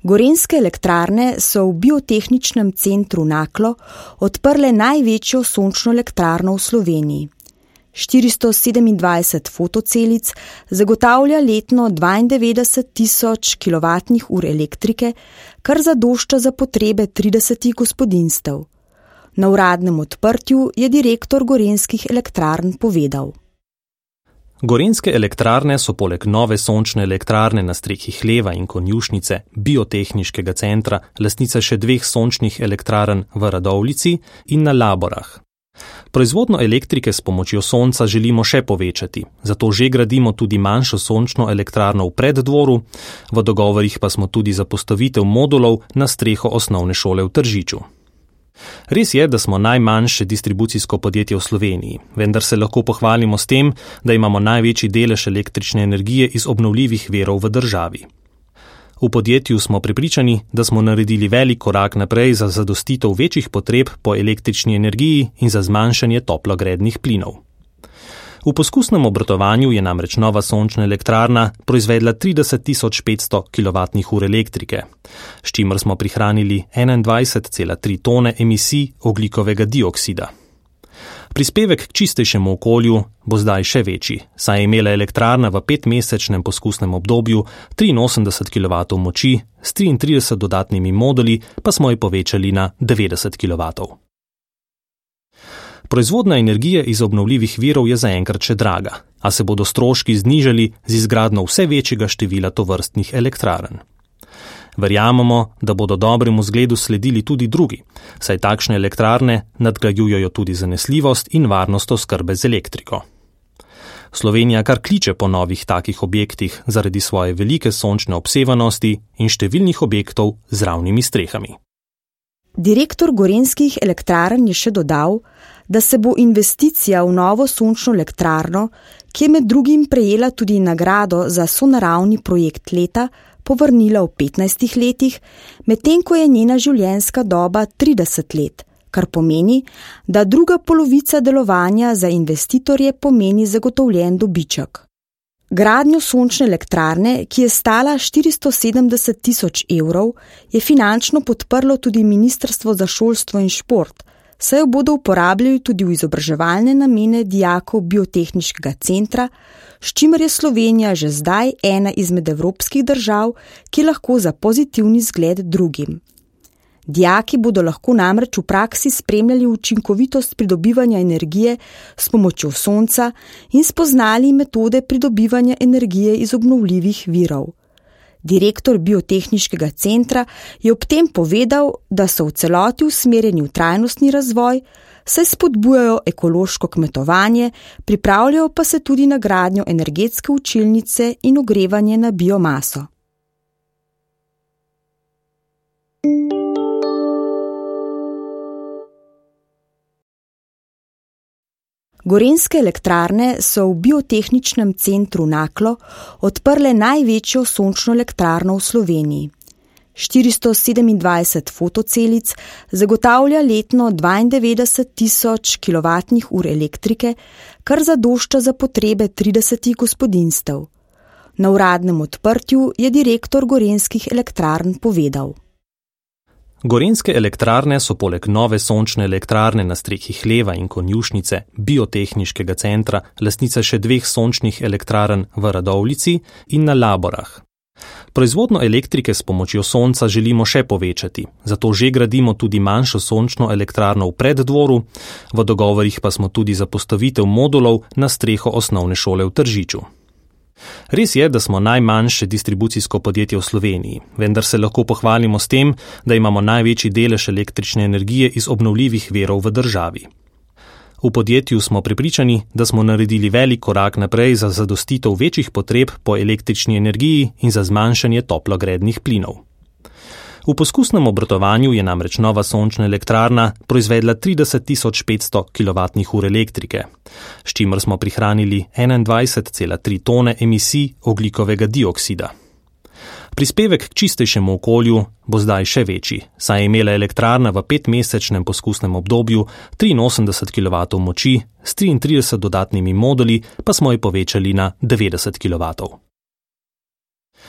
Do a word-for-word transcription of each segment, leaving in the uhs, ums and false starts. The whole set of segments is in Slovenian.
Gorenjske elektrarne so v biotehničnem centru Naklo odprle največjo sončno elektrarno v Sloveniji. štiristo sedemindvajset fotocelic zagotavlja letno dvaindevetdeset tisoč kilovatnih ur elektrike, kar zadošča za potrebe tridesetih gospodinjstev. Na uradnem odprtju je direktor Gorenjskih elektrarn povedal. Gorenjske elektrarne so poleg nove sončne elektrarne na strehi hleva in konjušnice biotehniškega centra lastnice še dveh sončnih elektrarn v Radovljici in na Laborah. Proizvodno elektrike s pomočjo sonca želimo še povečati, zato že gradimo tudi manjšo sončno elektrarno v Preddvoru, v dogovorih pa smo tudi za postavitev modulov na streho osnovne šole v Tržiču. Res je, da smo najmanjše distribucijsko podjetje v Sloveniji, vendar se lahko pohvalimo s tem, da imamo največji delež električne energije iz obnovljivih virov v državi. V podjetju smo prepričani, da smo naredili velik korak naprej za zadostitev večjih potreb po električni energiji in za zmanjšanje toplogrednih plinov. V poskusnem obratovanju je namreč nova sončna elektrarna proizvedla trideset tisoč petsto kilovatnih ur elektrike, s čimer smo prihranili enaindvajset cela tri tone emisij ogljikovega dioksida. Prispevek k čistejšemu okolju bo zdaj še večji, saj je imela elektrarna v petmesečnem poskusnem obdobju triinosemdeset kilovatov moči, s triintrideset dodatnimi moduli pa smo jo povečali na devetdeset kilovatov. Proizvodna energije iz obnovljivih virov je zaenkrat še draga, a se bodo stroški znižali z izgradnjo vse večjega števila tovrstnih elektrarn. Verjamemo, da bodo dobremu zgledu sledili tudi drugi, saj takšne elektrarne nadgrajujejo tudi zanesljivost in varnost oskrbe z elektriko. Slovenija kar kliče po novih takih objektih zaradi svoje velike sončne obsevanosti in številnih objektov z ravnimi strehami. Direktor Gorenjskih elektrarn je še dodal, da se bo investicija v novo sončno elektrarno, ki je med drugim prejela tudi nagrado za sonaravni projekt leta, povrnila v petnajstih letih, medtem ko je njena življenjska doba trideset let, kar pomeni, da druga polovica delovanja za investitorje pomeni zagotovljen dobiček. Gradnjo sončne elektrarne, ki je stala štiristo sedemdeset tisoč evrov, je finančno podprlo tudi Ministrstvo za šolstvo in šport, saj jo bodo uporabljali tudi v izobraževalne namene dijakov biotehniškega centra, s čimer je Slovenija že zdaj ena izmed evropskih držav, ki lahko za pozitivni zgled drugim. Dijaki bodo lahko namreč v praksi spremljali učinkovitost pridobivanja energije s pomočjo sonca in spoznali metode pridobivanja energije iz obnovljivih virov. Direktor biotehniškega centra je ob tem povedal, da so v celoti usmerjeni v trajnostni razvoj, saj spodbujajo ekološko kmetovanje, pripravljajo pa se tudi na gradnjo energetske učilnice in ogrevanje na biomaso. Gorenjske elektrarne so v biotehničnem centru Naklo odprle največjo sončno elektrarno v Sloveniji. štiristo sedemindvajset fotocelic zagotavlja letno dvaindevetdeset tisoč kilovatnih ur elektrike, kar zadošča za potrebe tridesetih gospodinjstev. Na uradnem odprtju je direktor Gorenjskih elektrarn povedal. Gorenjske elektrarne so poleg nove sončne elektrarne na strehi hleva in konjušnice biotehniškega centra lastnice še dveh sončnih elektrarn v Radovljici in na Laborah. Proizvodno elektrike s pomočjo sonca želimo še povečati, zato že gradimo tudi manjšo sončno elektrarno v Preddvoru, v dogovorih pa smo tudi za postavitev modulov na streho osnovne šole v Tržiču. Res je, da smo najmanjše distribucijsko podjetje v Sloveniji, vendar se lahko pohvalimo s tem, da imamo največji delež električne energije iz obnovljivih virov v državi. V podjetju smo prepričani, da smo naredili velik korak naprej za zadostitev večjih potreb po električni energiji in za zmanjšanje toplogrednih plinov. V poskusnem obratovanju je namreč nova sončna elektrarna proizvedla trideset tisoč petsto kilovatnih ur elektrike, s čimer smo prihranili enaindvajset cela tri tone emisij ogljikovega dioksida. Prispevek k čistejšemu okolju bo zdaj še večji, saj je imela elektrarna v petmesečnem poskusnem obdobju triinosemdeset kilovatov moči, s triintrideset dodatnimi moduli pa smo jo povečali na devetdeset kilovatov.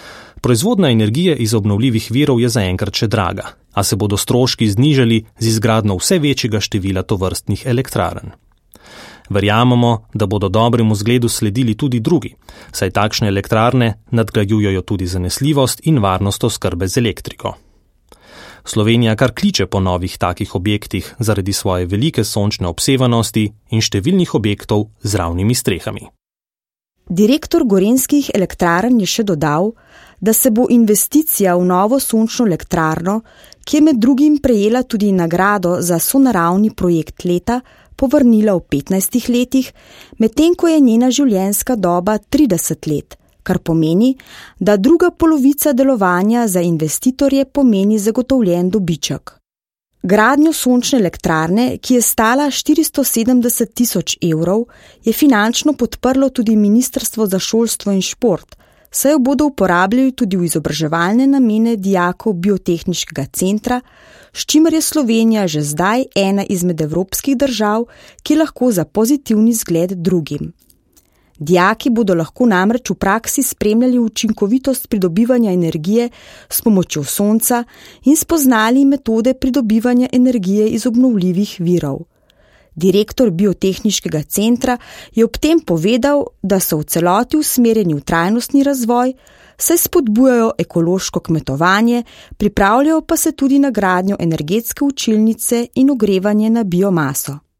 Proizvodna energije iz obnovljivih virov je zaenkrat še draga, a se bodo stroški znižali z izgradnjo vse večjega števila tovrstnih elektrarn. Verjamemo, da bodo dobremu zgledu sledili tudi drugi, saj takšne elektrarne nadgrajujejo tudi zanesljivost in varnost oskrbe z elektriko. Slovenija kar kliče po novih takih objektih zaradi svoje velike sončne obsevanosti in številnih objektov z ravnimi strehami. Direktor Gorenjskih elektrarn je še dodal, da se bo investicija v novo sončno elektrarno, ki je med drugim prejela tudi nagrado za sonaravni projekt leta, povrnila v petnajstih letih, medtem ko je njena življenjska doba trideset let, kar pomeni, da druga polovica delovanja za investitorje pomeni zagotovljen dobiček. Gradnjo sončne elektrarne, ki je stala štiristo sedemdeset tisoč evrov, je finančno podprlo tudi Ministrstvo za šolstvo in šport, saj jo bodo uporabljali tudi v izobraževalne namene dijakov biotehniškega centra, s čimer je Slovenija že zdaj ena izmed evropskih držav, ki lahko za pozitivni zgled drugim. Dijaki bodo lahko namreč v praksi spremljali učinkovitost pridobivanja energije s pomočjo sonca in spoznali metode pridobivanja energije iz obnovljivih virov. Direktor biotehniškega centra je ob tem povedal, da so v celoti usmerjeni v trajnostni razvoj, saj spodbujajo ekološko kmetovanje, pripravljajo pa se tudi na gradnjo energetske učilnice in ogrevanje na biomaso.